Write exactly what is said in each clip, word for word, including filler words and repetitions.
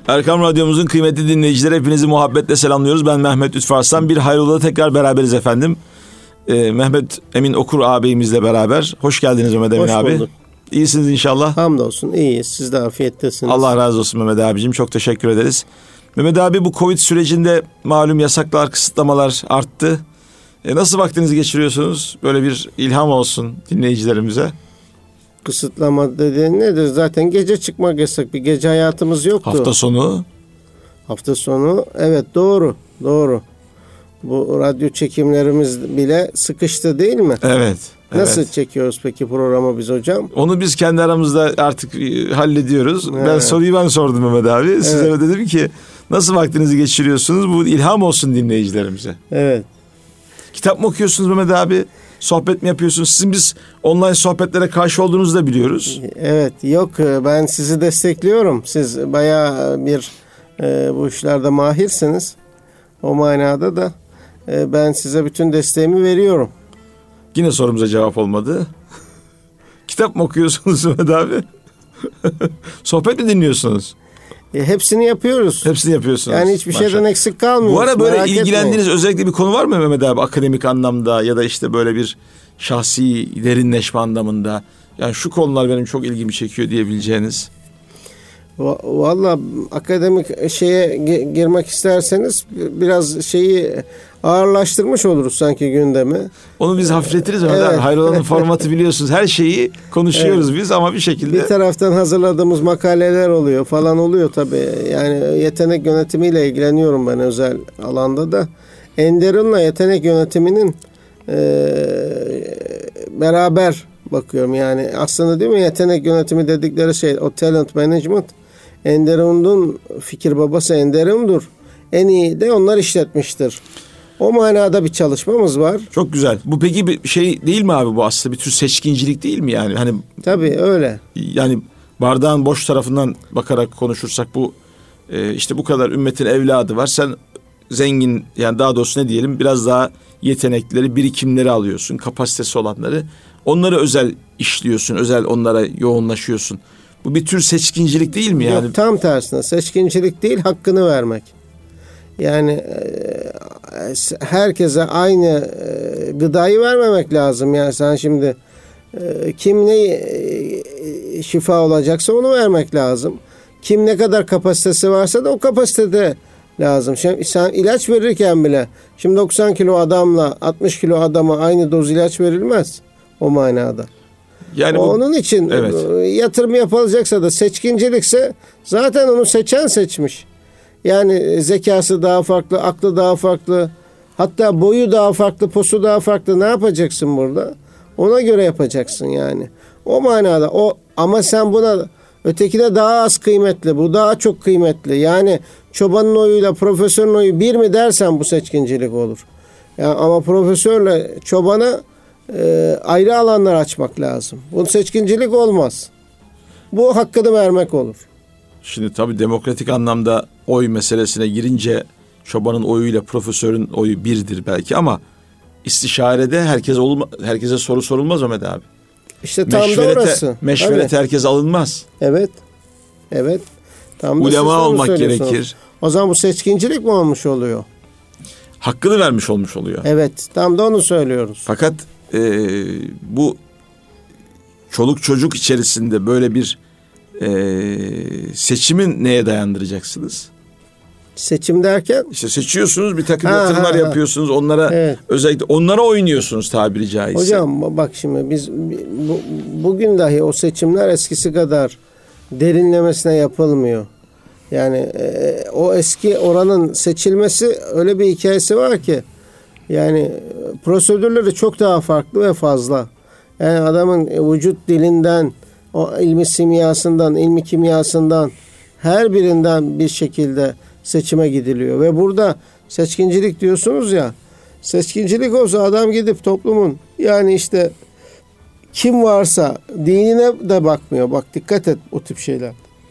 Erkam Radyomuzun kıymetli dinleyicileri, hepinizi muhabbetle selamlıyoruz. Ben Mehmet Lütfü Arslan. Bir Hayrola'da tekrar beraberiz efendim. Ee, Mehmet Emin Okur ağabeyimizle beraber. Hoş geldiniz Mehmet Emin Hoş abi. bulduk. İyisiniz inşallah. Hamdolsun iyiyiz. Siz de afiyettesiniz. Allah razı olsun Mehmet abicim. Çok teşekkür ederiz. Mehmet abi, bu Covid sürecinde malum yasaklar, kısıtlamalar arttı. E nasıl vaktinizi geçiriyorsunuz? Böyle bir ilham olsun dinleyicilerimize. Kısıtlama dediğin nedir? Zaten gece çıkmak yasak. Bir gece hayatımız yoktu. Hafta sonu. Hafta sonu evet, doğru. Doğru. Bu radyo çekimlerimiz bile sıkıştı değil mi? Evet. Nasıl evet. çekiyoruz peki programı biz hocam? Onu biz kendi aramızda artık hallediyoruz. Evet. Ben soruyu ben sordum Mehmet abi. Evet. Size de dedim ki nasıl vaktinizi geçiriyorsunuz? Bu ilham olsun dinleyicilerimize. Evet. Kitap mı okuyorsunuz Mehmet abi? Sohbet mi yapıyorsunuz? Sizin biz online sohbetlere karşı olduğunuzu da biliyoruz. Evet, yok, ben sizi destekliyorum. Siz bayağı bir e, bu işlerde mahirsiniz. O manada da e, ben size bütün desteğimi veriyorum. Yine sorumuza cevap olmadı. Kitap mı okuyorsunuz Mehmet abi? Sohbet mi dinliyorsunuz? E, hepsini yapıyoruz. Hepsini yapıyorsunuz. Yani hiçbir Maşallah. şeyden eksik kalmıyor. Bu ara böyle Merak ilgilendiğiniz etmeyin. özellikle bir konu var mı Mehmet abi? Akademik anlamda ya da işte böyle bir şahsi derinleşme anlamında. Yani şu konular benim çok ilgimi çekiyor diyebileceğiniz. Valla akademik şeye girmek isterseniz biraz şeyi ağırlaştırmış oluruz sanki gündemi. Onu biz hafifletiriz Mehmet Evet. abi. Hayrola'nın formatı biliyorsunuz. Her şeyi konuşuyoruz evet. biz ama bir şekilde. Bir taraftan hazırladığımız makaleler oluyor falan oluyor tabii. Yani yetenek yönetimiyle ilgileniyorum ben özel alanda da. Enderun'la yetenek yönetiminin e, beraber bakıyorum. Yani aslında değil mi, yetenek yönetimi dedikleri şey o talent management. Enderun'un fikir babası Enderun'dur. En iyi de onlar işletmiştir. O manada bir çalışmamız var. Çok güzel. Bu peki bir şey değil mi abi, bu aslında bir tür seçkincilik değil mi yani? Hani tabii öyle. Yani bardağın boş tarafından bakarak konuşursak bu e, işte bu kadar ümmetin evladı var. Sen zengin, yani daha doğrusu ne diyelim, biraz daha yetenekleri, birikimleri alıyorsun, kapasitesi olanları. Onları özel işliyorsun, özel onlara yoğunlaşıyorsun. Bu bir tür seçkincilik değil mi yani? Yok, tam tersine seçkincilik değil, hakkını vermek. Yani herkese aynı gıdayı vermemek lazım. Yani sen şimdi kim ne şifa olacaksa onu vermek lazım. Kim ne kadar kapasitesi varsa da o kapasitede lazım. Şimdi sen ilaç verirken bile şimdi doksan kilo adamla altmış kilo adama aynı doz ilaç verilmez o manada. Yani bu, onun için evet. yatırım yapılacaksa da seçkincilikse zaten onu seçen seçmiş. Yani zekası daha farklı, aklı daha farklı, hatta boyu daha farklı, posu daha farklı. Ne yapacaksın burada? Ona göre yapacaksın yani. O manada o, ama sen buna ötekine daha az kıymetli, bu daha çok kıymetli. Yani çobanın oyuyla profesörün oyu bir mi dersen bu seçkincilik olur. Yani ama profesörle çobana e, ayrı alanlar açmak lazım. Bu seçkincilik olmaz. Bu hakkını vermek olur. Şimdi tabii demokratik anlamda oy meselesine girince çobanın oyuyla profesörün oyu birdir belki ama istişarede herkes olma, herkese soru sorulmaz Mehmet abi. İşte tam meşverete, da orası. Meşverete evet. herkes alınmaz. Evet. Evet. Tam ulema olmak gerekir. O zaman bu seçkincilik mi olmuş oluyor? Hakkını vermiş olmuş oluyor. Evet. Tam da onu söylüyoruz. Fakat e, bu çoluk çocuk içerisinde böyle bir Ee, seçimin neye dayandıracaksınız? Seçim derken? İşte seçiyorsunuz, bir takım ha, yatırımlar ha, yapıyorsunuz. Onlara evet. özellikle onlara oynuyorsunuz tabiri caizse. Hocam bak şimdi biz bu, bugün dahi o seçimler eskisi kadar derinlemesine yapılmıyor. Yani e, o eski oranın seçilmesi öyle bir hikayesi var ki yani prosedürleri çok daha farklı ve fazla. Yani adamın vücut dilinden, o ilmi simyasından, ilmi kimyasından her birinden bir şekilde seçime gidiliyor. Ve burada seçkincilik diyorsunuz ya, seçkincilik olsa adam gidip toplumun yani işte kim varsa dinine de bakmıyor. Bak dikkat et o tip şeyler.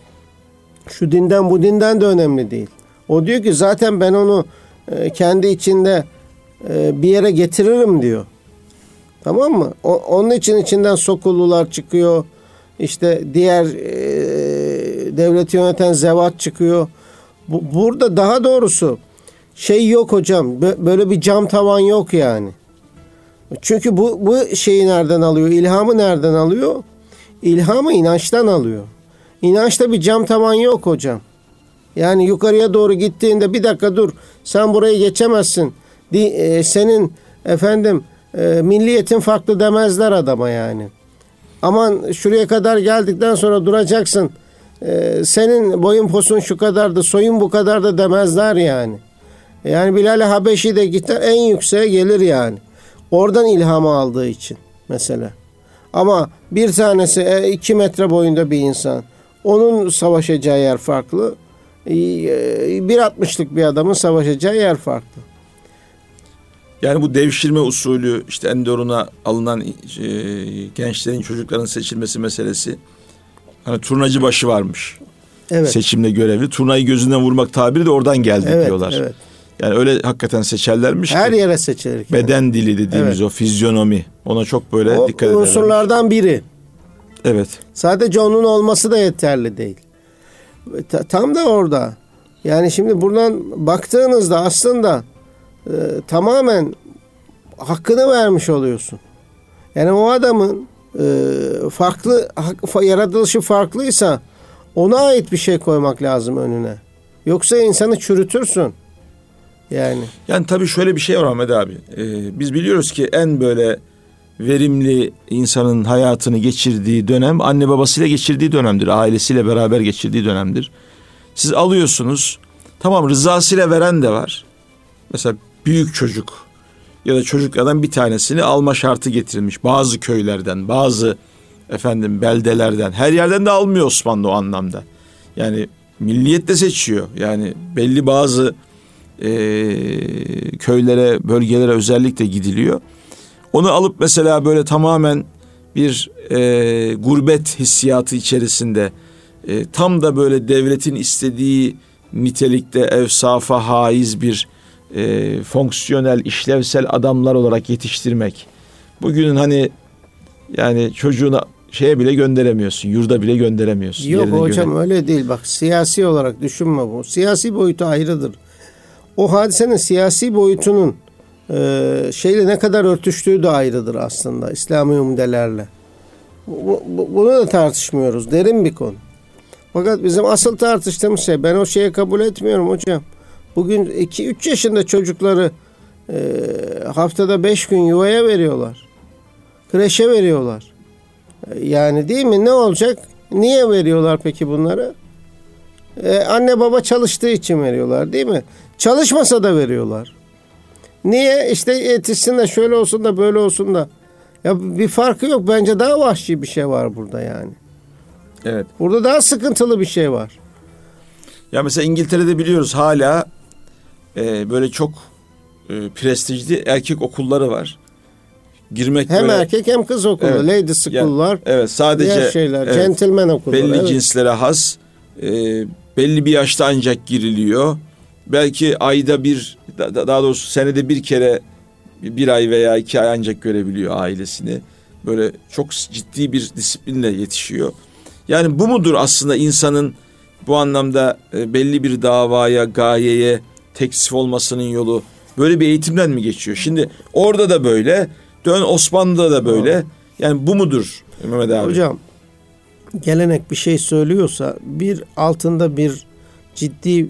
Şu dinden bu dinden de önemli değil. O diyor ki zaten ben onu e, kendi içinde e, bir yere getiririm diyor. Tamam mı? O, onun için içinden Sokullular çıkıyor. İşte diğer e, devleti yöneten zevat çıkıyor. Bu, burada daha doğrusu şey yok hocam. Böyle bir cam tavan yok yani. Çünkü bu, bu şeyi nereden alıyor? İlhamı nereden alıyor? İlhamı inançtan alıyor. İnançta bir cam tavan yok hocam. Yani yukarıya doğru gittiğinde bir dakika dur, sen burayı geçemezsin. Senin efendim milliyetin farklı demezler adama yani. Aman şuraya kadar geldikten sonra duracaksın. Senin boyun posun şu kadardı, soyun bu kadar da demezler yani. Yani Bilal-i Habeşi de gider en yükseğe gelir yani. Oradan ilhamı aldığı için mesela. Ama bir tanesi iki metre boyunda bir insan. Onun savaşacağı yer farklı. bir altmışlık bir adamın savaşacağı yer farklı. Yani bu devşirme usulü, işte Enderun'a alınan e, gençlerin, çocukların seçilmesi meselesi. Hani turnacı başı varmış. Evet. Seçimle görevli. Turnayı gözünden vurmak tabiri de oradan geldi evet, diyorlar. Evet. Yani öyle hakikaten seçerlermiş. Her ki, yere seçilir. Beden yani. Dili dediğimiz evet. o fizyonomi. Ona çok böyle o dikkat ederler. O unsurlardan biri. Evet. Sadece onun olması da yeterli değil. Tam da orada. Yani şimdi buradan baktığınızda aslında e, tamamen hakkını vermiş oluyorsun. Yani o adamın e, farklı yaratılışı farklıysa ona ait bir şey koymak lazım önüne. Yoksa insanı çürütürsün. Yani. Yani tabii şöyle bir şey var Ahmet abi. Ee, biz biliyoruz ki en böyle verimli insanın hayatını geçirdiği dönem anne babasıyla geçirdiği dönemdir. Ailesiyle beraber geçirdiği dönemdir. Siz alıyorsunuz. Tamam, rızasıyla veren de var. Mesela büyük çocuk ya da çocuklardan bir tanesini alma şartı getirilmiş. Bazı köylerden, bazı efendim beldelerden. Her yerden de almıyor Osmanlı o anlamda. Yani milliyet de seçiyor. Yani belli bazı e, köylere, bölgelere özellikle gidiliyor. Onu alıp mesela böyle tamamen bir e, gurbet hissiyatı içerisinde e, tam da böyle devletin istediği nitelikte evsafa haiz bir e, fonksiyonel, işlevsel adamlar olarak yetiştirmek. Bugünün hani yani çocuğuna şeye bile gönderemiyorsun, yurda bile gönderemiyorsun. Yok hocam göre. Öyle değil, bak siyasi olarak düşünme bu. Siyasi boyutu ayrıdır. O hadisenin siyasi boyutunun e, şeyle ne kadar örtüştüğü de ayrıdır aslında İslami umdelerle. Bu, bu, bunu da tartışmıyoruz. Derin bir konu. Fakat bizim asıl tartıştığımız şey, ben o şeye kabul etmiyorum hocam. Bugün iki üç yaşında çocukları e, haftada beş gün yuvaya veriyorlar. Kreşe veriyorlar. E, yani değil mi? Ne olacak? Niye veriyorlar peki bunları? E, anne baba çalıştığı için veriyorlar değil mi? Çalışmasa da veriyorlar. Niye? İşte yetişsin de şöyle olsun da böyle olsun da. Ya bir farkı yok. Bence daha vahşi bir şey var burada yani. Evet. Burada daha sıkıntılı bir şey var. Ya mesela İngiltere'de biliyoruz hala e, böyle çok e, prestijli erkek okulları var. Girmek hem böyle, erkek hem kız okulu, evet, lady school'lar. Yani, evet, sadece diğer şeyler, evet, gentleman okulları. Belli evet. cinslere has, e, belli bir yaşta ancak giriliyor. Belki ayda bir, daha doğrusu senede bir kere bir ay veya iki ay ancak görebiliyor ailesini. Böyle çok ciddi bir disiplinle yetişiyor. Yani bu mudur aslında insanın bu anlamda belli bir davaya, gayeye teksif olmasının yolu? Böyle bir eğitimden mi geçiyor? Şimdi orada da böyle, dön Osmanlı'da da böyle. Yani bu mudur Mehmet abi? Hocam, gelenek bir şey söylüyorsa bir altında bir ciddi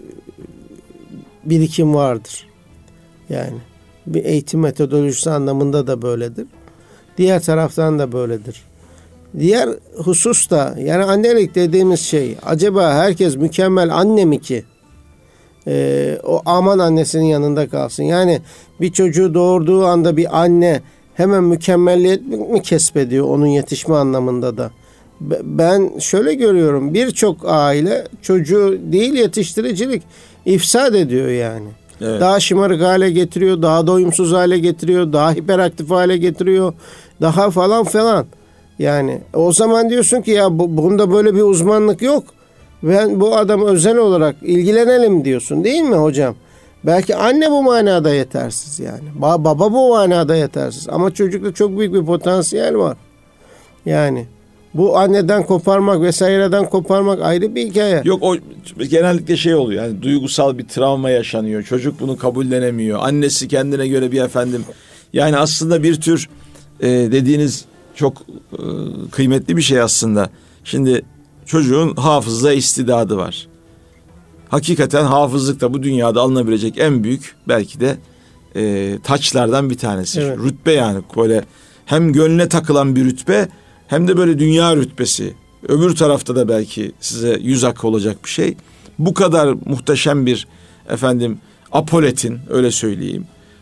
birikim vardır. Yani bir eğitim metodolojisi anlamında da böyledir. Diğer taraftan da böyledir. Diğer husus da yani annelik dediğimiz şey, acaba herkes mükemmel anne mi ki? Ee, o aman annesinin yanında kalsın. Yani bir çocuğu doğurduğu anda bir anne hemen mükemmelliyet mi kesbediyor onun yetişme anlamında da? Ben şöyle görüyorum, birçok aile çocuğu değil yetiştiricilik ifsad ediyor yani. Evet. Daha şımarık hale getiriyor, daha doyumsuz hale getiriyor, daha hiperaktif hale getiriyor, daha falan falan. Yani o zaman diyorsun ki ya bu, bunda böyle bir uzmanlık yok. Ben bu adam özel olarak ilgilenelim diyorsun değil mi hocam? Belki anne bu manada yetersiz yani. Ba- baba bu manada yetersiz. Ama çocukta çok büyük bir potansiyel var. Yani Bu anneden koparmak vesaireden koparmak ayrı bir hikaye. Yok, o genellikle şey oluyor. Yani duygusal bir travma yaşanıyor. Çocuk bunu kabullenemiyor. Annesi kendine göre bir efendim. Yani aslında bir tür e, dediğiniz çok e, kıymetli bir şey aslında. Şimdi çocuğun hafıza istidadı var. Hakikaten hafızlık da bu dünyada alınabilecek en büyük belki de e, taçlardan bir tanesi. Evet. Rütbe yani, böyle hem gönlüne takılan bir rütbe hem de böyle dünya rütbesi. Öbür tarafta da belki size yüz hakkı olacak bir şey. Bu kadar muhteşem bir efendim apoletin, öyle söyleyeyim.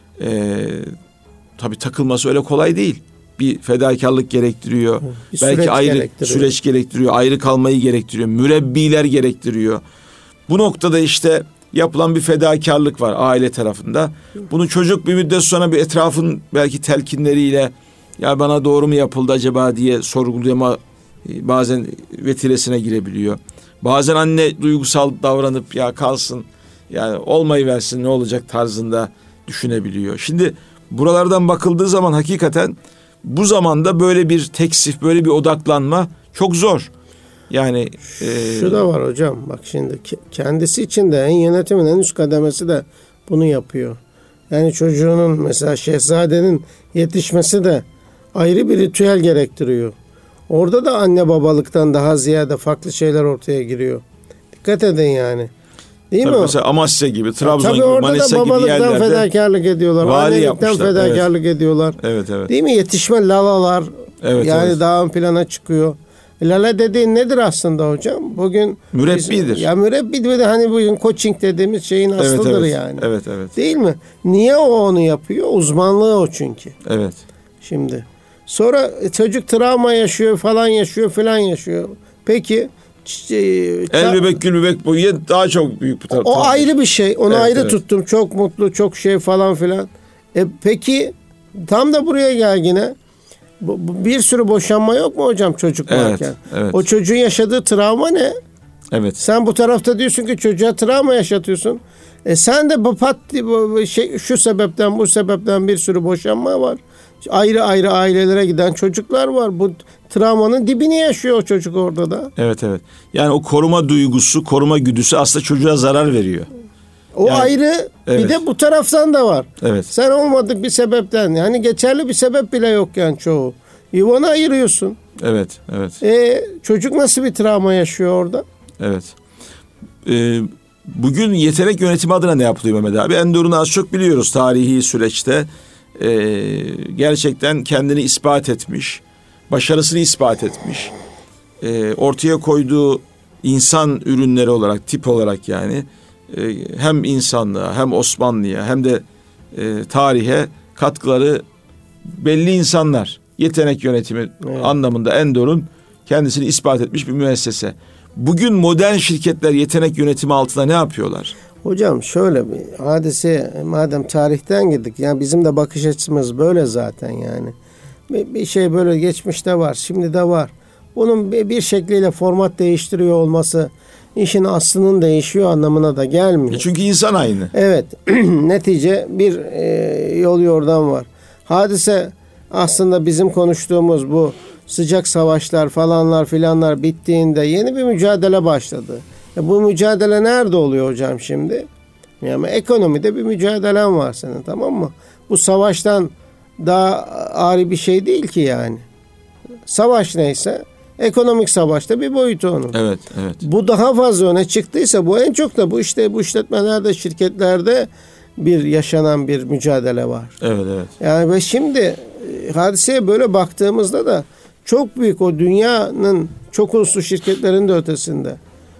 E, tabii takılması öyle kolay değil. Bir fedakarlık gerektiriyor. Bir belki ayrı gerektiriyor. süreç gerektiriyor. Ayrı kalmayı gerektiriyor. Mürebbiler gerektiriyor. Bu noktada işte yapılan bir fedakarlık var aile tarafında. Bunu çocuk bir müddet sonra bir etrafın belki telkinleriyle ya bana doğru mu yapıldı acaba diye sorgulama bazen vetilesine girebiliyor. Bazen anne duygusal davranıp ya kalsın yani olmayı versin ne olacak tarzında düşünebiliyor. Şimdi buralardan bakıldığı zaman hakikaten bu zamanda böyle bir teksif, böyle bir odaklanma çok zor. Yani e... şu da var hocam, bak şimdi kendisi için de en yönetimin en üst kademesi de bunu yapıyor. Yani çocuğunun mesela şehzadenin yetişmesi de ayrı bir ritüel gerektiriyor. Orada da anne babalıktan daha ziyade farklı şeyler ortaya giriyor. Dikkat edin yani. Değil tabii mi? Mesela Amasya gibi, Trabzon tabii gibi, Manisa gibi yerlerde babalıktan fedakarlık ediyorlar. Annelikten fedakarlık evet. ediyorlar. Evet, evet. Değil mi? Yetişme lalalar evet, yani evet. daha ön plana çıkıyor. Lala dediğin nedir aslında hocam? Bugün mürebbidir. Biz, ya mürebbidir de hani bugün coaching dediğimiz şeyin aslıdır evet, evet. yani. Evet, evet. Değil mi? Niye o onu yapıyor? Uzmanlığı o çünkü. Evet. Şimdi sonra çocuk travma yaşıyor falan yaşıyor falan yaşıyor. Peki el bebek gül bebek bu daha çok büyük bir taraf. O ayrı bir şey. Onu evet, ayrı evet. tuttum. Çok mutlu, çok şey falan filan. E peki tam da buraya gel yine. Bir sürü boşanma yok mu hocam çocuk evet, varken? Evet. O çocuğun yaşadığı travma ne? Evet. Sen bu tarafta diyorsun ki çocuğa travma yaşatıyorsun. E sen de bu pat şey şu sebepten bu sebepten bir sürü boşanma var. Ayrı ayrı ailelere giden çocuklar var. Bu travmanın dibini yaşıyor o çocuk orada da. Evet evet. Yani o koruma duygusu, koruma güdüsü aslında çocuğa zarar veriyor. O yani, ayrı. Evet. Bir de bu taraftan da var. Evet. Sen olmadık bir sebepten, yani geçerli bir sebep bile yok yani çoğu. Yuvanı ayırıyorsun. Evet, evet. E, çocuk nasıl bir travma yaşıyor orada? Evet. Ee, bugün yetenek yönetimi adına ne yapılıyor Mehmet abi? Enderun'u az çok biliyoruz tarihi süreçte. Ee, gerçekten kendini ispat etmiş, başarısını ispat etmiş. Ee, ortaya koyduğu insan ürünleri olarak, tip olarak yani e, hem insanlığa hem Osmanlı'ya hem de e, tarihe katkıları belli insanlar. Yetenek yönetimi evet. anlamında Enderun kendisini ispat etmiş bir müessese. Bugün modern şirketler yetenek yönetimi altında ne yapıyorlar? Hocam şöyle bir hadise, madem tarihten girdik, yani bizim de bakış açımız böyle zaten yani. Bir, bir şey böyle geçmişte var, şimdi de var. Bunun bir, bir şekliyle format değiştiriyor olması işin aslının değişiyor anlamına da gelmiyor. E çünkü insan aynı. Evet. Netice bir e, yol yordam var. Hadise aslında bizim konuştuğumuz bu sıcak savaşlar falanlar filanlar bittiğinde yeni bir mücadele başladı. E bu mücadele nerede oluyor hocam şimdi? Yani ekonomide bir mücadelen var senin, tamam mı? Bu savaştan daha ağır bir şey değil ki yani. Savaş neyse ekonomik savaşta bir boyutu onun. Evet, evet. Bu daha fazla öne çıktıysa bu en çok da bu işte bu işletmelerde, şirketlerde bir yaşanan bir mücadele var. Evet, evet. Yani ve şimdi hadiseye böyle baktığımızda da çok büyük, o dünyanın çok uluslu şirketlerin de ötesinde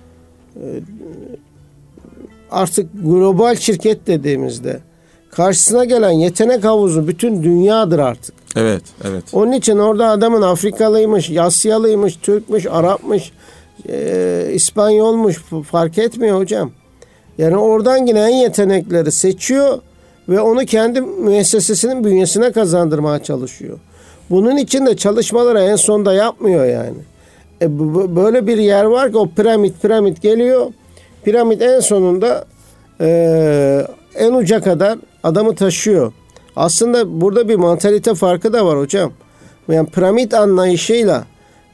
artık global şirket dediğimizde karşısına gelen yetenek havuzu bütün dünyadır artık. Evet, evet. Onun için orada adamın Afrikalıymış, Asyalıymış, Türkmüş, Arapmış, e, İspanyolmuş fark etmiyor hocam. Yani oradan yine en yetenekleri seçiyor ve onu kendi müessesesinin bünyesine kazandırmaya çalışıyor. Bunun için de çalışmaları en sonda yapmıyor yani. E, b- böyle bir yer var ki o piramit piramit geliyor. Piramit en sonunda e, en uca kadar adamı taşıyor. Aslında burada bir mantalite farkı da var hocam. Yani piramit anlayışıyla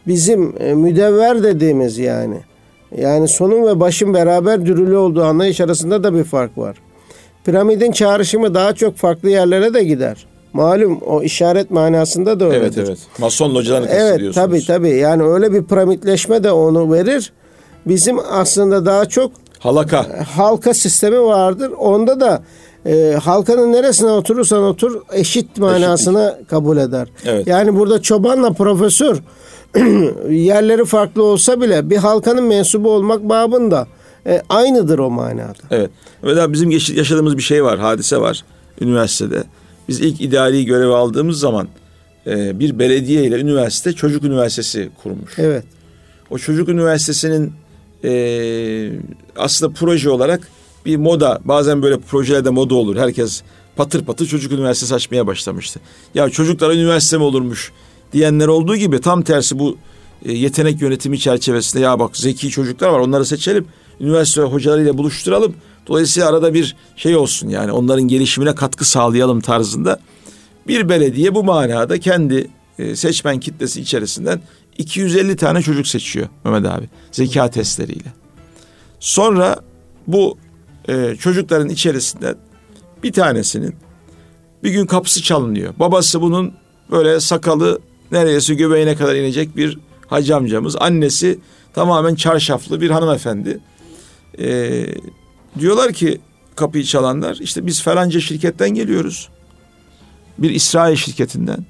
bizim e, müdevver dediğimiz yani. Yani sonun ve başın beraber dürülü olduğu anlayış arasında da bir fark var. Piramidin çağrışımı daha çok farklı yerlere de gider. Malum o işaret manasında da öyledir. Evet evet. Mason localarını Evet kastediyorsunuz. tabii tabii. Yani öyle bir piramitleşme de onu verir. Bizim aslında daha çok halaka halka sistemi vardır. Onda da e, halkanın neresine oturursan otur eşit manasına Eşitlik. kabul eder. Evet. Yani burada çobanla profesör yerleri farklı olsa bile bir halkanın mensubu olmak babında e, aynıdır o manada. Evet. Mesela bizim yaşadığımız bir şey var, hadise var üniversitede. Biz ilk idari görev aldığımız zaman e, bir belediye ile üniversite çocuk üniversitesi kurmuş. Evet. O çocuk üniversitesinin e, aslında proje olarak bir moda, bazen böyle projelerde moda olur. Herkes patır patır çocuk üniversitesi açmaya başlamıştı. Ya çocuklara üniversite mi olurmuş diyenler olduğu gibi tam tersi bu e, yetenek yönetimi çerçevesinde ya bak zeki çocuklar var onları seçelim. Üniversite hocalarıyla buluşturalım. Dolayısıyla arada bir şey olsun yani onların gelişimine katkı sağlayalım tarzında. Bir belediye bu manada kendi e, seçmen kitlesi içerisinden iki yüz elli tane çocuk seçiyor Mehmet abi. Zeka testleriyle. Sonra bu e, çocukların içerisinden bir tanesinin bir gün kapısı çalınıyor. Babası bunun böyle sakalı neredeyse göbeğine kadar inecek bir hacı amcamız. Annesi tamamen çarşaflı bir hanımefendi. E, diyorlar ki kapıyı çalanlar işte biz falanca şirketten geliyoruz. Bir İsrail şirketinden.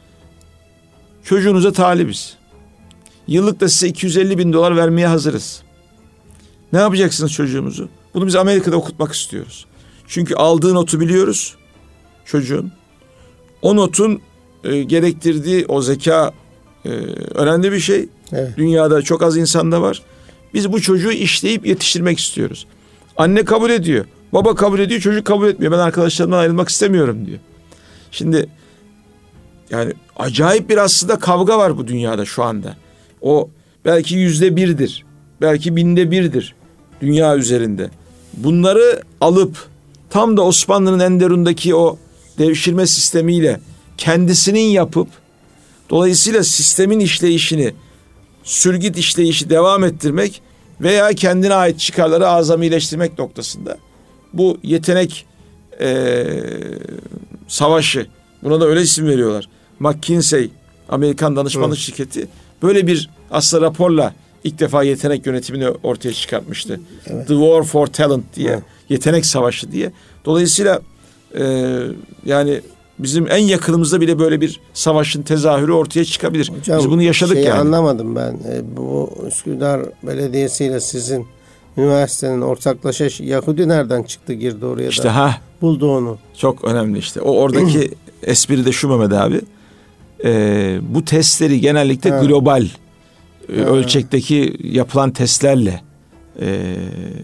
Çocuğunuza talibiz. Yıllık da size iki yüz elli bin dolar vermeye hazırız. Ne yapacaksınız çocuğumuzu? Bunu biz Amerika'da okutmak istiyoruz. Çünkü aldığı notu biliyoruz çocuğun. O notun e, gerektirdiği o zeka e, önemli bir şey. Evet. Dünyada çok az insanda var. Biz bu çocuğu işleyip yetiştirmek istiyoruz. Anne kabul ediyor. Baba kabul ediyor. Çocuk kabul etmiyor. Ben arkadaşlarımdan ayrılmak istemiyorum diyor. Şimdi yani acayip bir aslında kavga var bu dünyada şu anda. O belki yüzde birdir. Belki binde birdir dünya üzerinde. Bunları alıp tam da Osmanlı'nın Enderun'daki o devşirme sistemiyle kendisinin yapıp dolayısıyla sistemin işleyişini, sürgüt işleyişi devam ettirmek veya kendine ait çıkarları azamileştirmek noktasında bu yetenek e, savaşı, buna da öyle isim veriyorlar. McKinsey, Amerikan danışmanlık evet. şirketi böyle bir aslında raporla ilk defa yetenek yönetimini ortaya çıkartmıştı. Evet. The War for Talent diye, evet. yetenek savaşı diye. Dolayısıyla e, yani bizim en yakınımızda bile böyle bir savaşın tezahürü ortaya çıkabilir. Hocam, biz bunu yaşadık yani. Anlamadım ben. E, bu Üsküdar Belediyesi ile sizin üniversitenin ortaklaşa Yahudi nereden çıktı girdi oraya işte da ha, buldu onu. Çok önemli işte. O oradaki espri de şu Mehmet abi. E, bu testleri genellikle ha. global e, ölçekteki yapılan testlerle e,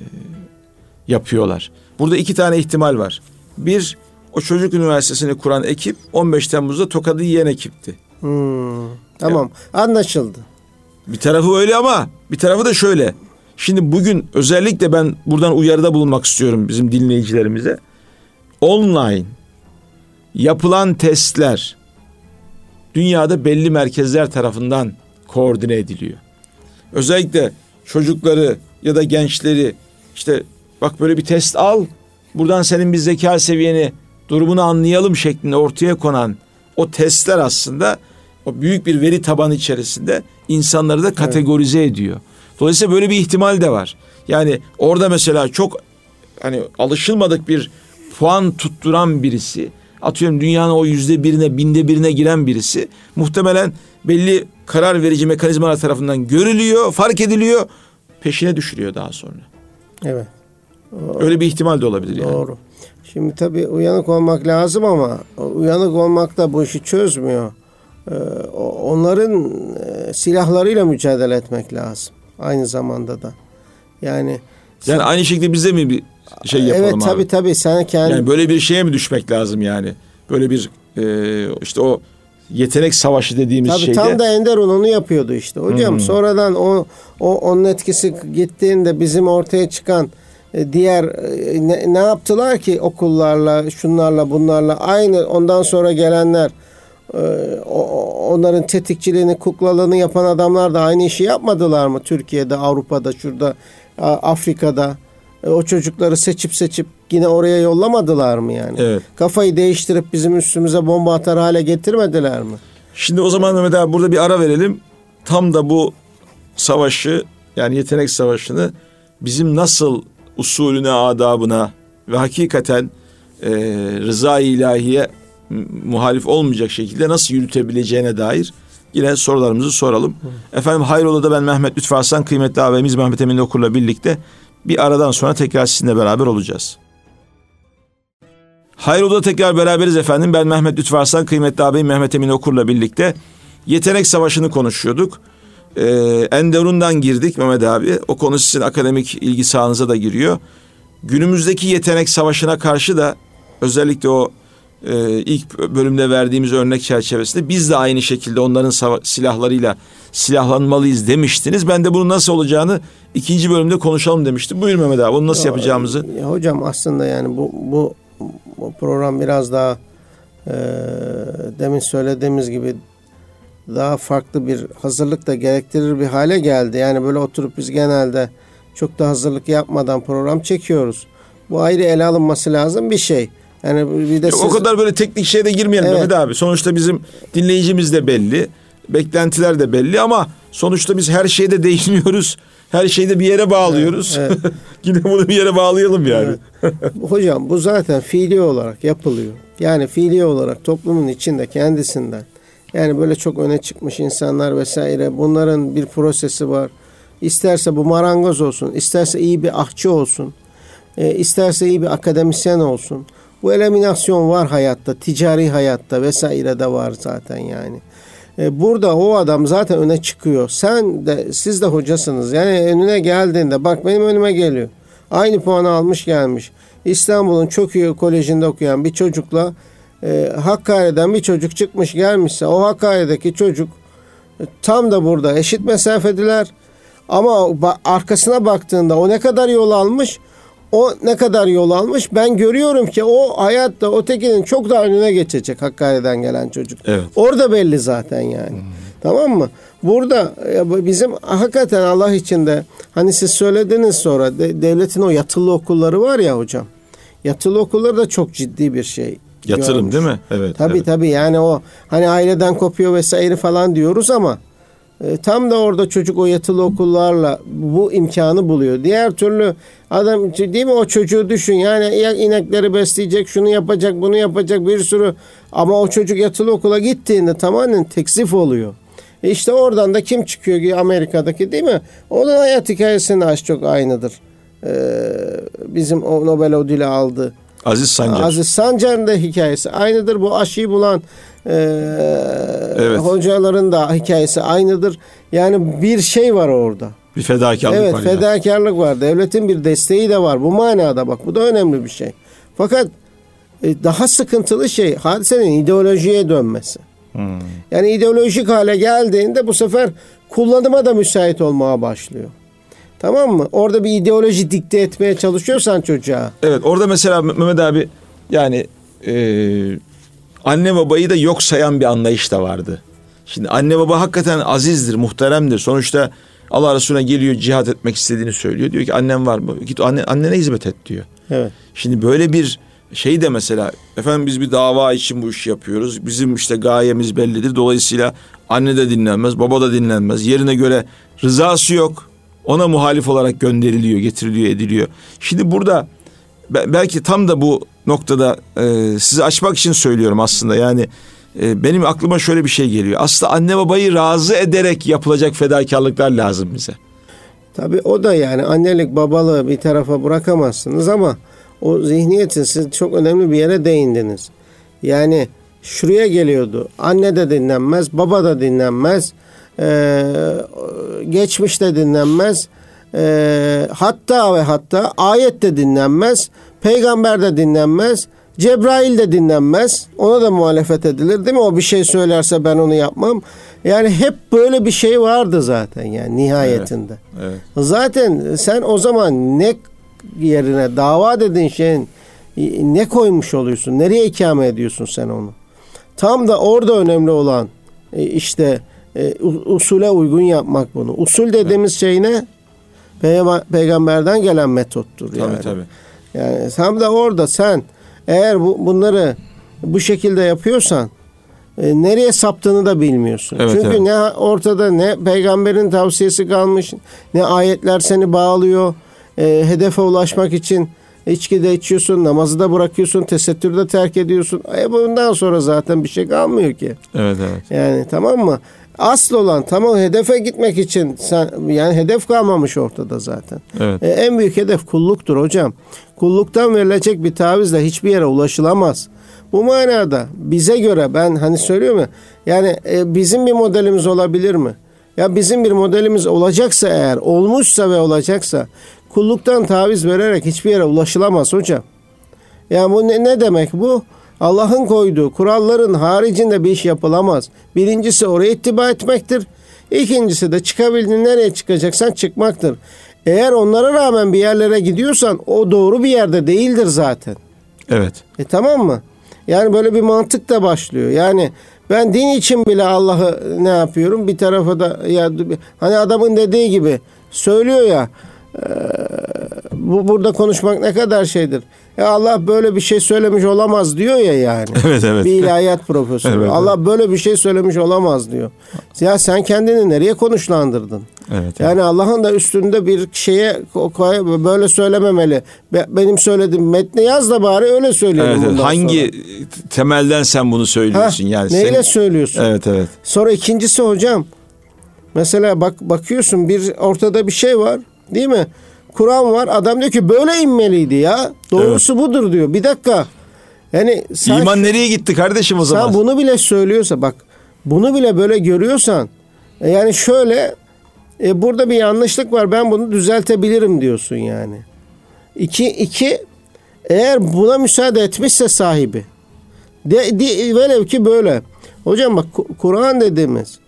yapıyorlar. Burada iki tane ihtimal var. Bir, o çocuk üniversitesini kuran ekip on beş Temmuz'da tokadı yiyen ekipti. Hmm, tamam ya, anlaşıldı. Bir tarafı öyle ama bir tarafı da şöyle. Şimdi bugün özellikle ben buradan uyarıda bulunmak istiyorum bizim dinleyicilerimize. Online yapılan testler dünyada belli merkezler tarafından koordine ediliyor. Özellikle çocukları ya da gençleri işte bak böyle bir test al, buradan senin bir zeka seviyeni, durumunu anlayalım şeklinde ortaya konan o testler aslında o büyük bir veri tabanı içerisinde insanları da kategorize evet. ediyor. Dolayısıyla böyle bir ihtimal de var. Yani orada mesela çok hani alışılmadık bir puan tutturan birisi, atıyorum dünyanın o yüzde birine, binde birine giren birisi muhtemelen belli karar verici mekanizmalar tarafından görülüyor, fark ediliyor, peşine düşürüyor daha sonra. Evet. O, öyle bir ihtimal de olabilir yani. Doğru. Şimdi tabii uyanık olmak lazım ama uyanık olmak da bu işi çözmüyor. Ee, onların e, silahlarıyla mücadele etmek lazım. Aynı zamanda da. Yani yani aynı şekilde bize mi bir şey yapalım evet, abi? Evet tabii tabii. Sen kendi... Yani böyle bir şeye mi düşmek lazım yani? Böyle bir e, işte o yetenek savaşı dediğimiz tabii, şeyde. Tam da Enderun onu yapıyordu işte. Hocam hmm. sonradan o, o onun etkisi gittiğinde bizim ortaya çıkan e, diğer e, ne, ne yaptılar ki okullarla, şunlarla, bunlarla aynı ondan sonra gelenler onların tetikçiliğini, kuklalığını yapan adamlar da aynı işi yapmadılar mı? Türkiye'de, Avrupa'da, şurada, Afrika'da o çocukları seçip seçip yine oraya yollamadılar mı yani? Evet. Kafayı değiştirip bizim üstümüze bomba atar hale getirmediler mi? Şimdi o zaman Mehmet abi burada bir ara verelim. Tam da bu savaşı, yani yetenek savaşını bizim nasıl usulüne, adabına ve hakikaten e, rıza-i ilahiye muhalif olmayacak şekilde nasıl yürütebileceğine dair yine sorularımızı soralım. Hı. Efendim Hayrola'da ben Mehmet Lütfü Arslan, kıymetli ağabeyimiz Mehmet Emin Okur'la birlikte bir aradan sonra tekrar sizinle beraber olacağız. Hayrola'da tekrar beraberiz efendim. Ben Mehmet Lütfü Arslan, kıymetli ağabeyim Mehmet Emin Okur'la birlikte yetenek savaşını konuşuyorduk. Ee, Enderun'dan girdik Mehmet abi. O konu sizin akademik ilgi sahanıza da giriyor. Günümüzdeki yetenek savaşına karşı da özellikle o e, ilk bölümde verdiğimiz örnek çerçevesinde biz de aynı şekilde onların sava- silahlarıyla silahlanmalıyız demiştiniz. Ben de bunun nasıl olacağını ikinci bölümde konuşalım demiştim. Buyur Mehmet abi, bunu nasıl ya, yapacağımızı. Ya hocam aslında yani bu, bu, bu program biraz daha e, demin söylediğimiz gibi daha farklı bir hazırlık da gerektirir bir hale geldi. Yani böyle oturup biz genelde çok da hazırlık yapmadan program çekiyoruz. Bu ayrı ele alınması lazım bir şey. Yani bir de siz... O kadar böyle teknik şeye de girmeyelim evet. Mehmet abi. Sonuçta bizim dinleyicimiz de belli. Beklentiler de belli ama sonuçta biz her şeyde değiniyoruz. Her şeyde bir yere bağlıyoruz. Evet, evet. Yine bunu bir yere bağlayalım yani. Evet. Hocam bu zaten fiili olarak yapılıyor. Yani fiili olarak toplumun içinde kendisinden. Yani böyle çok öne çıkmış insanlar vesaire, bunların bir prosesi var. İsterse bu marangoz olsun, isterse iyi bir ahçı olsun, e, isterse iyi bir akademisyen olsun. Bu eliminasyon var hayatta, ticari hayatta vesaire de var zaten yani. E, burada o adam zaten öne çıkıyor. Sen de, siz de hocasınız. Yani önüne geldiğinde bak benim önüme geliyor. Aynı puanı almış gelmiş. İstanbul'un çok iyi kolejinde okuyan bir çocukla E, Hakkari'den bir çocuk çıkmış gelmişse o Hakkari'deki çocuk e, tam da burada eşit mesafediler ama ba- arkasına baktığında o ne kadar yol almış, o ne kadar yol almış, ben görüyorum ki o hayatta o tekinin çok daha önüne geçecek Hakkari'den gelen çocuk. Evet. Orada belli zaten yani. Hmm. Tamam mı? Burada e, bizim hakikaten Allah için de hani siz söylediniz sonra de, devletin o yatılı okulları var ya hocam. Yatılı okulları da çok ciddi bir şey. Yatırım görmüş. Değil mi? Evet. Tabii evet. tabii yani o hani aileden kopuyor vesaire falan diyoruz ama e, tam da orada çocuk o yatılı okullarla bu imkanı buluyor. Diğer türlü adam değil mi, o çocuğu düşün yani inekleri besleyecek, şunu yapacak, bunu yapacak bir sürü ama o çocuk yatılı okula gittiğinde tamamen teksif oluyor. E işte oradan da kim çıkıyor ki Amerika'daki değil mi? Onun hayat hikayesinin az çok aynıdır. Ee, bizim o Nobel ödülü aldı. Aziz Sancar. Aziz Sancar'ın da hikayesi aynıdır. Bu aşıyı bulan e, evet. hocaların da hikayesi aynıdır. Yani bir şey var orada. Bir fedakarlık evet, var. Evet fedakarlık ya. var. Devletin bir desteği de var. Bu manada bak bu da önemli bir şey. Fakat e, daha sıkıntılı şey hadisenin ideolojiye dönmesi. Hmm. Yani ideolojik hale geldiğinde bu sefer kullanıma da müsait olmaya başlıyor. Tamam mı? Orada bir ideoloji dikte etmeye çalışıyorsan çocuğa. Evet, orada mesela Mehmet abi yani e, anne babayı da yok sayan bir anlayış da vardı. Şimdi anne baba hakikaten azizdir, muhteremdir. Sonuçta Allah Resulüne geliyor, cihat etmek istediğini söylüyor. Diyor ki annem var mı? Git anne, annene hizmet et diyor. Evet. Şimdi böyle bir şey de mesela efendim biz bir dava için bu işi yapıyoruz. Bizim işte gayemiz bellidir. Dolayısıyla anne de dinlenmez, baba da dinlenmez. Yerine göre rızası yok. Ona muhalif olarak gönderiliyor, getiriliyor, ediliyor. Şimdi burada belki tam da bu noktada e, sizi açmak için söylüyorum aslında. Yani e, benim aklıma şöyle bir şey geliyor. Aslında anne babayı razı ederek yapılacak fedakarlıklar lazım bize. Tabii o da yani annelik babalığı bir tarafa bırakamazsınız ama o zihniyetin siz çok önemli bir yere değindiniz. Yani şuraya geliyordu. Anne de dinlenmez, baba da dinlenmez. Ee, geçmiş de dinlenmez. Ee, hatta ve hatta ayet de dinlenmez. Peygamber de dinlenmez. Cebrail de dinlenmez. Ona da muhalefet edilir değil mi? O bir şey söylerse ben onu yapmam. Yani hep böyle bir şey vardı zaten yani nihayetinde. Evet, evet. Zaten sen o zaman ne yerine dava dediğin şeyin ne koymuş oluyorsun? Nereye ikame ediyorsun sen onu? Tam da orada önemli olan e, işte e, usule uygun yapmak bunu. Usul dediğimiz evet. şey ne? Peygamber, peygamberden gelen metottur yani. Tabii tabii. Yani tam da orada sen eğer bu, bunları bu şekilde yapıyorsan e, nereye saptığını da bilmiyorsun. Evet, Çünkü evet. ne ortada ne peygamberin tavsiyesi kalmış, ne ayetler seni bağlıyor. E, hedefe ulaşmak için içki de içiyorsun, namazı da bırakıyorsun, tesettürü de terk ediyorsun. E, bundan sonra zaten bir şey kalmıyor ki. Evet evet. Yani tamam mı? Asıl olan tamam hedefe gitmek için sen yani hedef kalmamış ortada zaten. Evet. E, en büyük hedef kulluktur hocam. Kulluktan verilecek bir tavizle hiçbir yere ulaşılamaz. Bu manada bize göre ben hani söylüyorum ya yani e, bizim bir modelimiz olabilir mi? Ya bizim bir modelimiz olacaksa eğer olmuşsa ve olacaksa kulluktan taviz vererek hiçbir yere ulaşılamaz hocam. Yani bu ne, ne demek bu? Allah'ın koyduğu kuralların haricinde bir iş yapılamaz. Birincisi oraya ittiba etmektir. İkincisi de çıkabildiğin nereye çıkacaksan çıkmaktır. Eğer onlara rağmen bir yerlere gidiyorsan o doğru bir yerde değildir zaten. Evet. E tamam mı? Yani böyle bir mantık da başlıyor. Yani ben din için bile Allah'ı ne yapıyorum? Bir tarafa da ya hani adamın dediği gibi söylüyor ya e, bu burada konuşmak ne kadar şeydir. Ya Allah böyle bir şey söylemiş olamaz diyor ya yani. Evet evet. Bir ilahiyat profesörü. Evet, Allah evet. böyle bir şey söylemiş olamaz diyor. Ya sen kendini nereye konuşlandırdın? Evet, evet. Yani Allah'ın da üstünde bir şeye böyle söylememeli. Benim söylediğim metni yaz da bari öyle söyleyelim. Evet, evet. Hangi sonra. temelden sen bunu söylüyorsun? Ha, yani neyle sen... söylüyorsun? Evet evet. Sonra ikincisi hocam. Mesela bak bakıyorsun bir ortada bir şey var, değil mi? Kur'an var. Adam diyor ki böyle inmeliydi ya. Doğrusu evet. budur diyor. Bir dakika. Yani sen, İman nereye gitti kardeşim o zaman? Sen bunu bile söylüyorsa bak bunu bile böyle görüyorsan yani şöyle e, burada bir yanlışlık var. Ben bunu düzeltebilirim diyorsun yani. İki, iki eğer buna müsaade etmişse sahibi de, de, velev ki böyle. Hocam bak Kur'an dediğimiz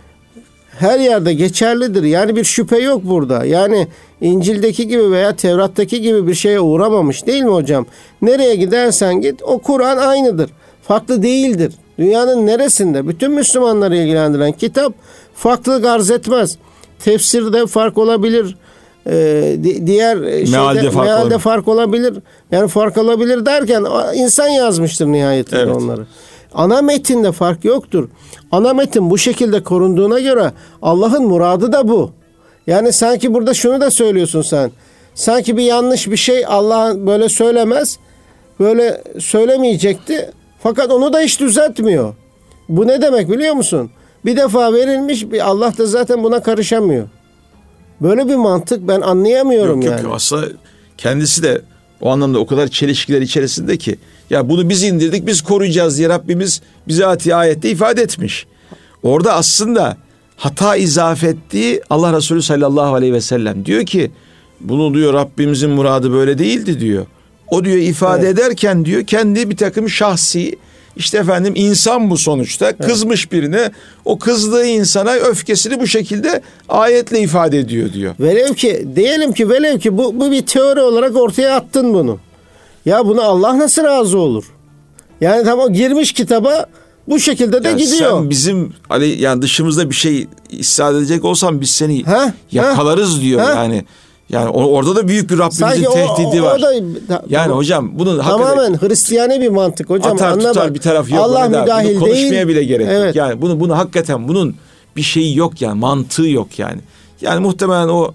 her yerde geçerlidir. Yani bir şüphe yok burada. Yani İncil'deki gibi veya Tevrat'taki gibi bir şeye uğramamış değil mi hocam? Nereye gidersen git o Kur'an aynıdır. Farklı değildir. Dünyanın neresinde bütün Müslümanları ilgilendiren kitap farklılık arz etmez. Tefsirde fark olabilir. Ee, diğer mealde, şeyde, fark, mealde olabilir. fark olabilir. Yani fark olabilir derken insan yazmıştır nihayetinde evet. onları. Ana metinde fark yoktur. Ana metin bu şekilde korunduğuna göre Allah'ın muradı da bu. Yani sanki burada şunu da söylüyorsun sen. Sanki bir yanlış bir şey Allah böyle söylemez. Böyle söylemeyecekti. Fakat onu da hiç düzeltmiyor. Bu ne demek biliyor musun? Bir defa verilmiş, Allah da zaten buna karışamıyor. Böyle bir mantık ben anlayamıyorum yok, yani. Yok aslında kendisi de o anlamda o kadar çelişkiler içerisinde ki ya bunu biz indirdik biz koruyacağız diye Rabbimiz bize ati ayette ifade etmiş. Orada aslında hata izafe ettiği Allah Resulü sallallahu aleyhi ve sellem diyor ki bunu diyor Rabbimizin muradı böyle değildi diyor. O diyor ifade evet. ederken diyor kendi bir takım şahsi işte efendim insan bu sonuçta evet. kızmış birine o kızdığı insana öfkesini bu şekilde ayetle ifade ediyor diyor. Velev ki diyelim ki velev ki bu, bu bir teori olarak ortaya attın bunu. Ya bunu Allah nasıl razı olur? Yani tamam girmiş kitaba bu şekilde de ya gidiyor. Sen bizim hani yani dışımızda bir şey ispat edecek olsan biz seni ha? yakalarız ha? diyor ha? yani. Yani orada da büyük bir Rabbimizin Sanki tehdidi o, o, var. O da, yani hocam bunun tamamen hakikaten Hristiyani bir mantık hocam. Atar anla tutar bak. bir taraf yok. Allah müdahil bunu konuşmaya değil. bile gerek evet. yok. Yani bunu bunu hakikaten bunun bir şeyi yok yani mantığı yok yani. Yani muhtemelen o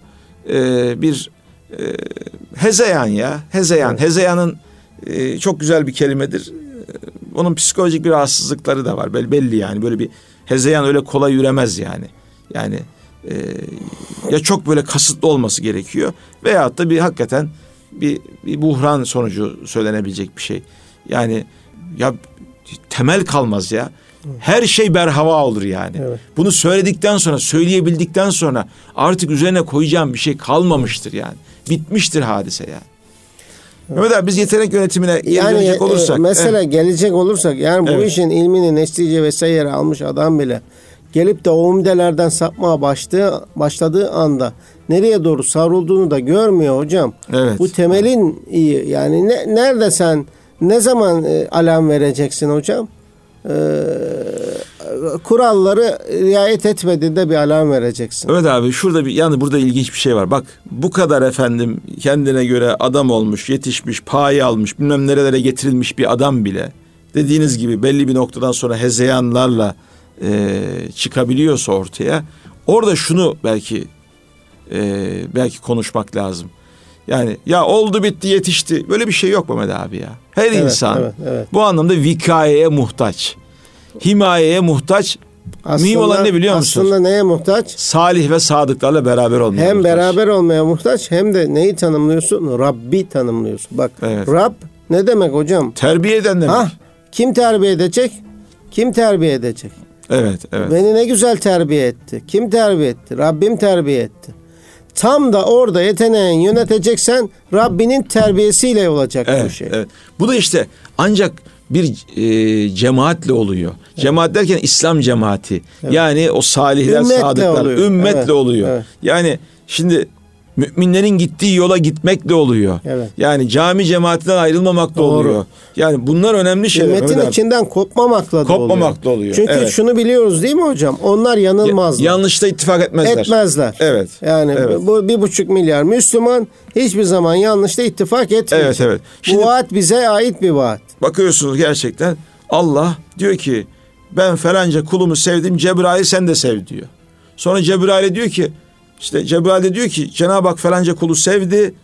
e, bir e, hezeyan ya hezeyan. Evet. Hezeyanın e, çok güzel bir kelimedir. E, onun psikolojik bir rahatsızlıkları da var. Belli, belli yani böyle bir hezeyan öyle kolay yürümez yani. Yani Ee, ya çok böyle kasıtlı olması gerekiyor veyahut da bir hakikaten bir, bir buhran sonucu söylenebilecek bir şey. Yani ya temel kalmaz ya. Her şey berhava olur yani. Evet. Bunu söyledikten sonra, söyleyebildikten sonra artık üzerine koyacağım bir şey kalmamıştır yani. Bitmiştir hadise yani. Evet. Mehmet abi biz yetenek yönetimine yani, gelecek olursak. E, mesela evet. gelecek olursak yani bu evet. işin ilmini netice vesaire almış adam bile gelip de o umdelerden sapmaya başladığı, başladığı anda nereye doğru savrulduğunu da görmüyor hocam. Evet. Bu temelin iyi. Yani ne, nerede sen ne zaman e, alarm vereceksin hocam? e, kuralları riayet etmediğinde bir alarm vereceksin. Evet abi, şurada bir yani burada ilginç bir şey var. Bak bu kadar efendim kendine göre adam olmuş, yetişmiş, payı almış, bilmem nerelere getirilmiş bir adam bile dediğiniz gibi belli bir noktadan sonra hezeyanlarla e, çıkabiliyorsa ortaya, orada şunu belki e, belki konuşmak lazım. Yani ya oldu bitti yetişti, böyle bir şey yok Mehmet abi ya. Her evet, insan evet, evet. bu anlamda vikayeye muhtaç, himayeye muhtaç. Aslında, mühim olan ne biliyor musunuz? Aslında neye muhtaç? Salih ve sadıklarla beraber olmaya hem muhtaç. beraber olmaya muhtaç, hem de neyi tanımlıyorsun? Rabbi tanımlıyorsun. Bak Evet. Rab ne demek hocam? Terbiye eden demek. Ha, kim terbiye edecek? Kim terbiye edecek? Evet, evet. Beni ne güzel terbiye etti. Kim terbiye etti? Rabbim terbiye etti. Tam da orada yeteneğin yöneteceksen Rabbinin terbiyesiyle olacak evet, bu şey. Evet. Bu da işte ancak bir e, cemaatle oluyor. Evet. Cemaat derken İslam cemaati. Evet. Yani o salihler, ümmetle sadıklar, oluyor. ümmetle Evet. oluyor. Evet. Yani şimdi müminlerin gittiği yola gitmekle oluyor. Evet. Yani cami cemaatinden ayrılmamakla Doğru. oluyor. Yani bunlar önemli şeyler. Ümmetin içinden kopmamakla da Kopmamakla oluyor. oluyor. Çünkü evet. şunu biliyoruz değil mi hocam? Onlar yanılmazlar. Ya, yanlışta ittifak etmezler. Etmezler. Evet. Yani evet. bu bir buçuk milyar Müslüman hiçbir zaman yanlışta ittifak etmiyor. Evet, evet. Şimdi, bu vaat bize ait bir vaat. Bakıyorsunuz gerçekten Allah diyor ki ben falanca kulumu sevdim, Cebrail sen de sev diyor. Sonra Cebrail'e diyor ki işte Cebrail de diyor ki Cenab-ı Hak falanca kulu sevdi,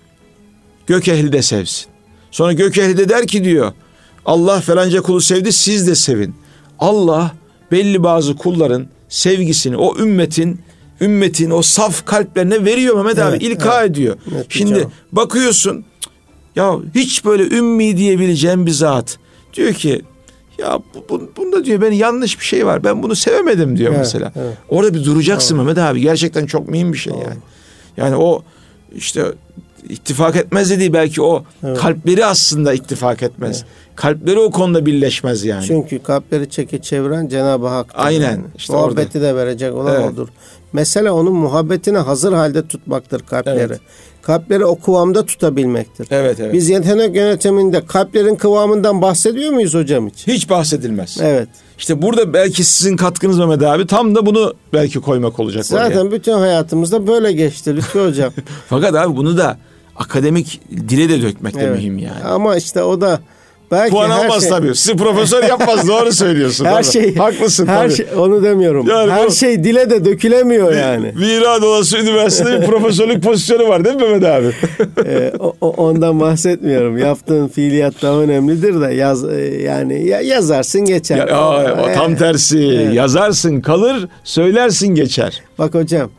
gök ehli de sevsin. Sonra gök ehli de der ki diyor Allah falanca kulu sevdi, siz de sevin. Allah belli bazı kulların sevgisini o ümmetin ümmetin o saf kalplerine veriyor Mehmet evet, abi, ilka evet. ediyor. Evet, şimdi canım. Bakıyorsun ya hiç böyle ümmi diyebileceğim bir zat diyor ki ya bu, bu, bunda diyor ben yanlış bir şey var, ben bunu sevemedim diyor evet, mesela. Evet. Orada bir duracaksın evet. Mehmet abi, gerçekten çok mühim bir şey evet. yani. Yani o işte ittifak etmez dediği belki o evet. kalpleri aslında ittifak etmez. Evet. Kalpleri o konuda birleşmez yani. Çünkü kalpleri çeki çeviren Cenab-ı Hak. Aynen. Yani. İşte muhabbeti orada. de verecek olan evet. odur. Mesele onun muhabbetine hazır halde tutmaktır kalpleri. Evet. Kalpleri o kıvamda tutabilmektir. Evet, evet. Biz yetenek yönetiminde kalplerin kıvamından bahsediyor muyuz hocam hiç? Hiç bahsedilmez. Evet. İşte burada belki sizin katkınız Mehmet abi tam da bunu belki koymak olacak. Zaten oraya. Bütün hayatımızda böyle geçti Lütfü hocam. Fakat abi bunu da akademik dile de dökmek de evet. mühim yani. Ama işte o da belki puan almaz şey... tabii. Sizi profesör yapmaz. Doğru söylüyorsun. Her şey. Haklısın her tabii. Şey, onu demiyorum. Yani her bu, şey dile de dökülemiyor yani. Vira Dolası Üniversitesi'nde bir profesörlük pozisyonu var değil mi Mehmet abi? ee, o, o, ondan bahsetmiyorum. Yaptığın fiiliyat daha önemlidir de yaz yani ya, yazarsın geçer. Ya, aa, o tam tersi. Evet. Yazarsın kalır, söylersin geçer. Bak hocam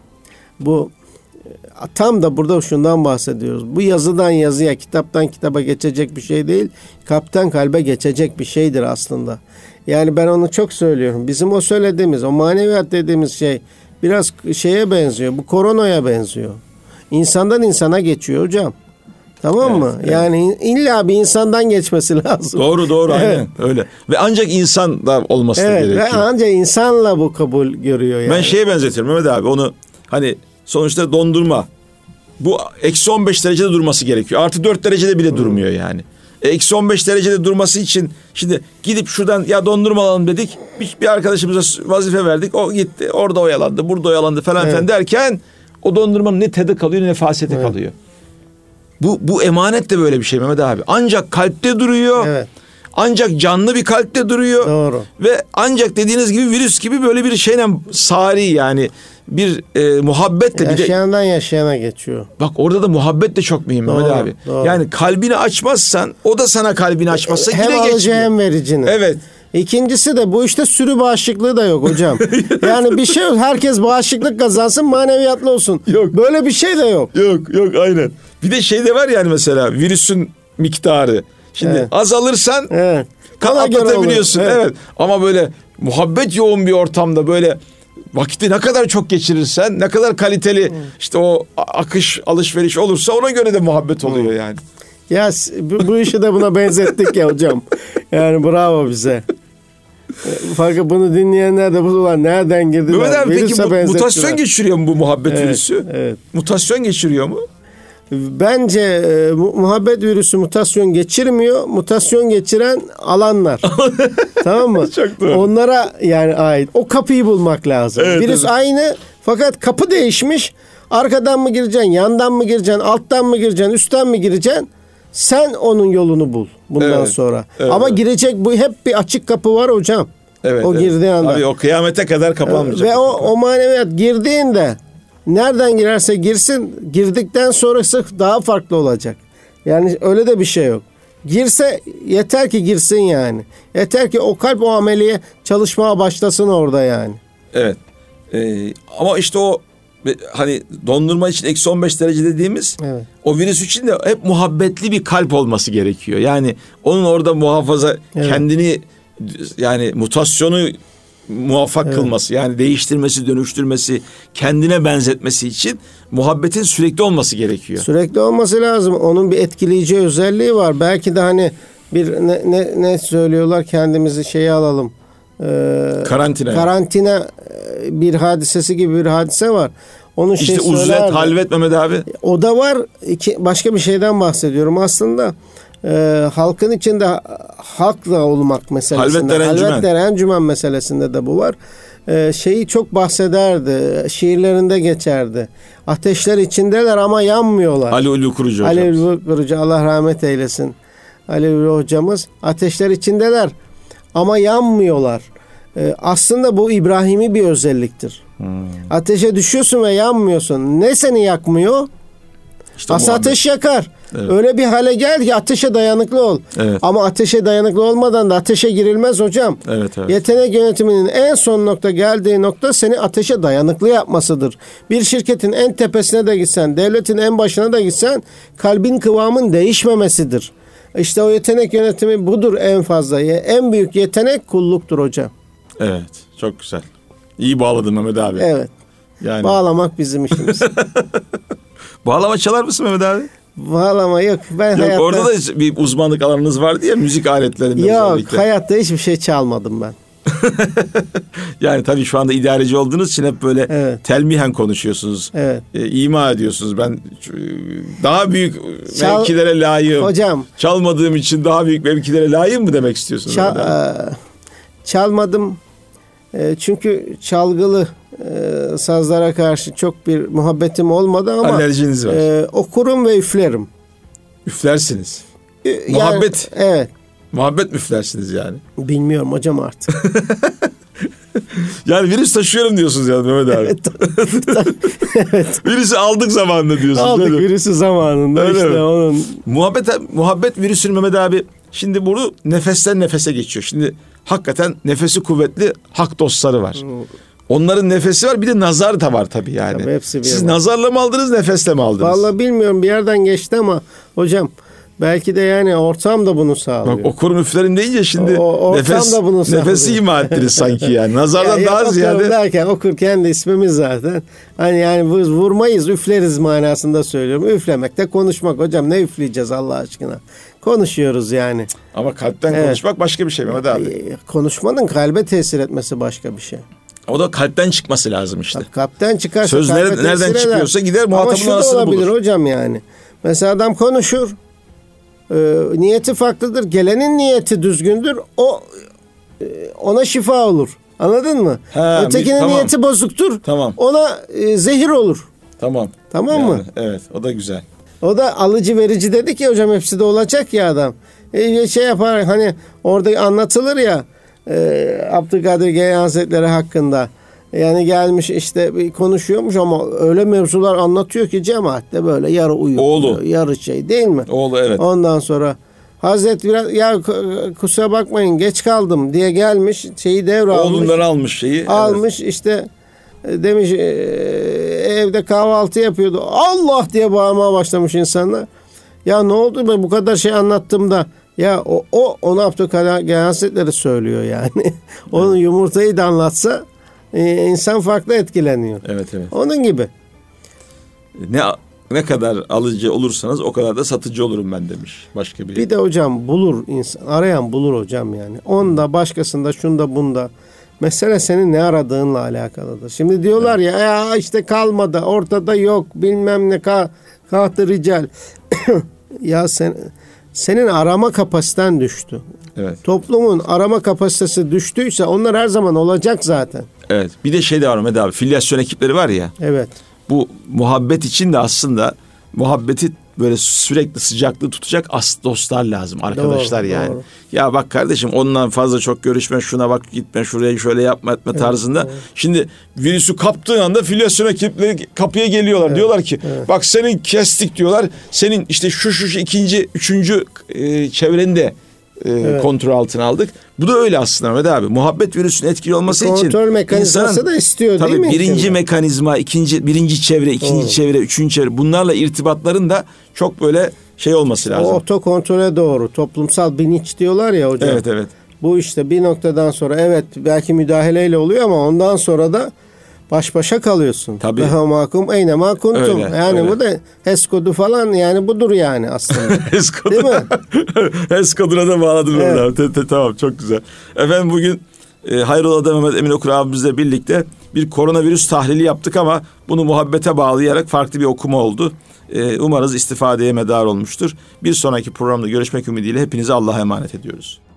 bu tam da burada şundan bahsediyoruz. Bu yazıdan yazıya, kitaptan kitaba geçecek bir şey değil. Kalpten kalbe geçecek bir şeydir aslında. Yani ben onu çok söylüyorum. Bizim o söylediğimiz, o maneviyat dediğimiz şey biraz şeye benziyor. Bu koronaya benziyor. İnsandan insana geçiyor hocam. Tamam evet, mı? Evet. Yani illa bir insandan geçmesi lazım. Doğru doğru evet. aynen öyle. Ve ancak insan da olması evet, gerekiyor. Ve ancak insanla bu kabul görüyor yani. Ben şeye benzetiyorum Mehmet abi, onu hani sonuçta dondurma. Bu eksi on beş derecede durması gerekiyor. Artı dört derecede bile hmm. durmuyor yani. Eksi on beş derecede durması için şimdi gidip şuradan ya dondurma alalım dedik. Bir, bir arkadaşımıza vazife verdik. O gitti orada oyalandı, burada oyalandı falan evet. falan derken o dondurmanın ne tadı kalıyor ne nefaseti evet. kalıyor. Bu, bu emanet de böyle bir şey Mehmet abi. Ancak kalpte duruyor. Evet. Ancak canlı bir kalpte duruyor. Doğru. Ve ancak dediğiniz gibi virüs gibi böyle bir şeyle sari yani bir e, muhabbetle. Yaşayandan bir de, yaşayana geçiyor. Bak orada da muhabbet de çok mühim Mehmet abi. Doğru. Yani kalbini açmazsan o da sana kalbini açmazsa hem yine geçmiyor. Hem alıcı hem vericinin. Evet. İkincisi de bu işte sürü bağışıklığı da yok hocam. Yani bir şey yok. Herkes bağışıklık kazansın, maneviyatlı olsun. Yok. Böyle bir şey de yok. Yok yok aynen. Bir de şey de var yani mesela virüsün miktarı. Şimdi evet. azalırsan evet. atlatabiliyorsun. Evet. evet. Ama böyle muhabbet yoğun bir ortamda böyle vakti ne kadar çok geçirirsen, ne kadar kaliteli hmm. işte o akış, alışveriş olursa ona göre de muhabbet oluyor hmm. yani. Ya bu, bu işi de buna benzettik ya hocam. Yani bravo bize. Fakat bunu dinleyenler de bu ulan nereden girdiler? Mehmet abi peki bu, mutasyon geçiriyor mu bu muhabbet evet, virüsü? Evet. Mutasyon geçiriyor mu? Bence e, muhabbet virüsü mutasyon geçirmiyor. Mutasyon geçiren alanlar. Tamam mı? Çok doğru. Onlara yani ait. O kapıyı bulmak lazım. Evet, Virüs evet. aynı fakat kapı değişmiş. Arkadan mı gireceksin, yandan mı gireceksin, alttan mı gireceksin, üstten mi gireceksin? Sen onun yolunu bul bundan Evet, sonra. evet. Ama girecek bu hep bir açık kapı var hocam. Evet, o evet. girdiği anda. Abi o kıyamete kadar kapanmayacak. Ve o, o maneviyat girdiğinde nereden girerse girsin, girdikten sonrası daha farklı olacak. Yani öyle de bir şey yok. Girse yeter ki girsin yani. Yeter ki o kalp o ameliye çalışmaya başlasın orada yani. Evet. Ee, ama işte o hani dondurma için eksi on beş derece dediğimiz Evet. o virüs için de hep muhabbetli bir kalp olması gerekiyor. Yani onun orada muhafaza Evet. kendini yani mutasyonu muvaffak Evet. kılması yani değiştirmesi, dönüştürmesi, kendine benzetmesi için muhabbetin sürekli olması gerekiyor. Sürekli olması lazım. Onun bir etkileyici özelliği var. Belki de hani bir ne, ne, ne söylüyorlar kendimizi şeye alalım. Ee, Karantina. Karantina e, bir hadisesi gibi bir hadise var. Onun şey İşte uzlet, söylerdi. halvet Mehmet abi. O da var. İki, başka bir şeyden bahsediyorum. Aslında e, halkın içinde halkla olmak meselesinde. Halvet deren encümen. Halvet deren encümen meselesinde de bu var. E, şeyi çok bahsederdi. Şiirlerinde geçerdi. Ateşler içindeler ama yanmıyorlar. Ali Ulu Kurucu Ali hocam. Ulu Kurucu Allah rahmet eylesin. Ali Ulu hocamız. Ateşler içindeler ama yanmıyorlar. E, aslında bu İbrahimi bir özelliktir. Hmm. Ateşe düşüyorsun ve yanmıyorsun. Ne seni yakmıyor? İşte Aslında muhabbet. ateş yakar. Evet. Öyle bir hale gel ki ateşe dayanıklı ol. Evet. Ama ateşe dayanıklı olmadan da ateşe girilmez hocam. Evet, evet. Yetenek yönetiminin en son nokta geldiği nokta seni ateşe dayanıklı yapmasıdır. Bir şirketin en tepesine de gitsen, devletin en başına da gitsen kalbin kıvamın değişmemesidir. İşte o yetenek yönetimi budur en fazla. En büyük yetenek kulluktur hocam. Evet, çok güzel. İyi bağladın Mehmet abi. Evet. Yani Bağlamak bizim işimiz. bağlama çalar mısın Mehmet abi? Bağlama yok. Ben Yok, hayatta... orada da bir uzmanlık alanınız vardı ya müzik aletlerinde Yok, özellikle. hayatta hiçbir şey çalmadım ben. Yani tabii şu anda idareci olduğunuz için hep böyle Evet. telmihen konuşuyorsunuz. Evet. E, ima ediyorsunuz. Ben e, daha büyük Çal- mevkilere layığım. Hocam. Çalmadığım için daha büyük mevkilere layığım mı demek istiyorsunuz? Çal- Mehmet abi? e, çalmadım. E, çünkü çalgılı e, sazlara karşı çok bir muhabbetim olmadı ama Alerjiniz var. e, okurum ve üflerim. Üflersiniz. E, yani- Muhabbet. Evet. Muhabbet müflersiniz yani. Bilmiyorum hocam artık. Yani virüs taşıyorum diyorsunuz yani Mehmet abi. Evet. Virüsü aldık zamanında diyorsunuz. Aldık öyle mi? virüsü zamanında Öyle işte mi? onun. Muhabbet, muhabbet virüsünü Mehmet abi şimdi bunu nefesten nefese geçiyor. Şimdi hakikaten nefesi kuvvetli hak dostları var. Onların nefesi var bir de nazar da var tabii yani. Tabii hepsi bir Siz var. nazarla mı aldınız nefesle mi aldınız? Vallahi bilmiyorum bir yerden geçti ama hocam belki de yani ortam da bunu sağlıyor. Bak okurum üflerim deyince şimdi O- o- ortam nefes, da bunu sağlıyor. nefesi ima ettiniz sanki yani. Nazardan Ya, daha okurum ziyade. derken okurken de ismimiz zaten. Hani yani biz vurmayız üfleriz manasında söylüyorum. Üflemek de konuşmak hocam ne üfleyeceğiz Allah aşkına. Konuşuyoruz yani. Ama kalpten Evet. konuşmak başka bir şey Mehmet abi. Ee, Konuşmanın kalbe tesir etmesi başka bir şey. O da kalpten çıkması lazım işte. Kalpten çıkarsa Söz kalbe nere- nereden tesir eder. çıkıyorsa gider, Ama muhatabın şu da arasını olabilir bulur. hocam yani. Mesela adam konuşur. E, niyeti farklıdır. Gelenin niyeti düzgündür. O e, ona şifa olur. Anladın mı? Ha, Ötekinin bir- tamam. niyeti bozuktur. Tamam. Ona e, zehir olur. Tamam. Tamam mı? Yani, evet o da güzel. O da alıcı verici dedik ya hocam hepsi de olacak ya adam. E, şey yapar hani orada anlatılır ya e, Abdülkadir Geylani Hazretleri hakkında. Yani gelmiş işte bir konuşuyormuş ama öyle mevzular anlatıyor ki cemaatle böyle yarı uyuyor. Oğlu. Yarı şey değil mi? Oğlu evet. Ondan sonra Hazret biraz ya kusura bakmayın geç kaldım diye gelmiş şeyi devralmış. Oğlundan almış şeyi. Almış işte e, demiş e, evde kahvaltı yapıyordu. Allah diye bağırmaya başlamış insanlar. Ya ne oldu ben bu kadar şey anlattım da ya o, o onu Abdülkadir Geylani Hazretleri söylüyor yani. Onun yumurtayı da anlatsa e, insan farklı etkileniyor. Evet evet. Onun gibi. Ne ne kadar alıcı olursanız o kadar da satıcı olurum ben demiş. Başka bir. Bir de hocam bulur insan. Arayan bulur hocam yani. Onda başkasında şunda bunda. Mesele senin ne aradığınla alakalıdır. Şimdi diyorlar ya, ya işte kalmadı ortada yok bilmem ne ka Kahtı rical. Ya sen senin arama kapasiten düştü. Evet. Toplumun arama kapasitesi düştüyse onlar her zaman olacak zaten. Evet. Bir de şey de var Mehmet abi. Filyasyon ekipleri var ya. Evet. Bu muhabbet için de aslında muhabbeti böyle sürekli sıcaklığı tutacak as dostlar lazım, arkadaşlar doğru, yani. Doğru. Ya bak kardeşim ondan fazla çok görüşme, şuna bak gitme, şuraya şöyle yapma etme evet, tarzında. Doğru. Şimdi virüsü kaptığın anda filyasyon ekipleri kapıya geliyorlar. Evet, diyorlar ki evet. bak senin kestik diyorlar. Senin işte şu şu, şu ikinci, üçüncü e, çevrende e, evet. kontrol altına aldık. Bu da öyle aslında Mehmet abi. Muhabbet virüsünün etkili olması kontrol için kontrol mekanizması insanın, da istiyor değil tabii mi? Birinci şimdi? mekanizma, ikinci birinci çevre, ikinci Doğru. çevre, üçüncü çevre bunlarla irtibatların da çok böyle şey olması lazım. O otokontrole doğru. Toplumsal bilinç diyorlar ya hocam. Evet evet. Bu işte bir noktadan sonra evet belki müdahaleyle oluyor ama ondan sonra da baş başa kalıyorsun. Tabii. Daha mahkum eyne mahkumtum. Yani öyle. Bu da H E S kodu falan yani budur yani aslında. H E S kodu. Değil mi? H E S koduna da bağladım. Evet. Te, te, tamam çok güzel. Efendim bugün e, Hayrola Mehmet Emin Okur abimizle birlikte bir koronavirüs tahlili yaptık ama bunu muhabbete bağlayarak farklı bir okuma oldu. E, umarız istifadeye medar olmuştur. Bir sonraki programda görüşmek ümidiyle hepinizi Allah'a emanet ediyoruz.